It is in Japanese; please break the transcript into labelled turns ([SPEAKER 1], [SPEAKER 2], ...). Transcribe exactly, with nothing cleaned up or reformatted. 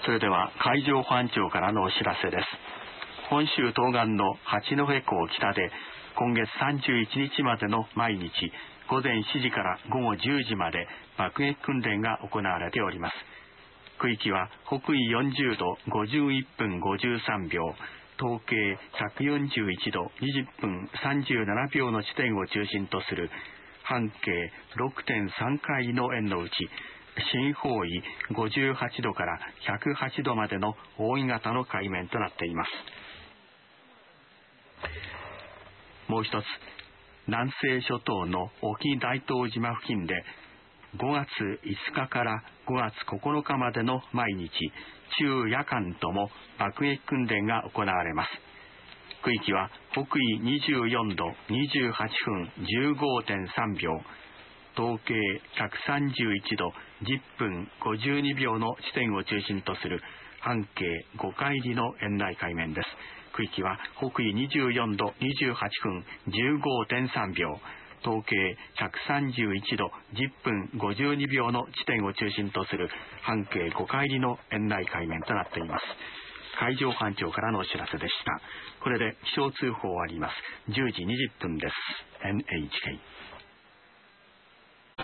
[SPEAKER 1] それでは海上保安庁からのお知らせです。本州東岸の八戸港北で今月さんじゅういちにちまでの毎日午前しちじから午後じゅうじまで爆撃訓練が行われております。区域は北緯よんじゅうどごじゅういっぷんごじゅうさんびょう、東経ひゃくよんじゅういちどにじゅっぷんさんじゅうななびょうの地点を中心とする半径 ろくてんさん 海の円のうち、深方位ごじゅうはちどからひゃくはちどまでの扇形の海面となっています。もう一つ、南西諸島の沖大東島付近でごがついつかからごがつここのかまでの毎日昼夜間とも爆撃訓練が行われます。区域は北緯にじゅうよんどにじゅうはちふんじゅうごてんさんびょう、東経ひゃくさんじゅういちどじゅっぷんごじゅうにびょうの地点を中心とする半径ごかいりの円内海面です。区域は北緯にじゅうよんどにじゅうはちふんじゅうごてんさんびょう、東経ひゃくさんじゅういちどじゅっぷんごじゅうにびょうの地点を中心とする半径ごかいりの円内海面となっています。海上保安庁からのお知らせでした。これで気象通報終わります。じゅうじにじゅっぷんです。エヌエイチケー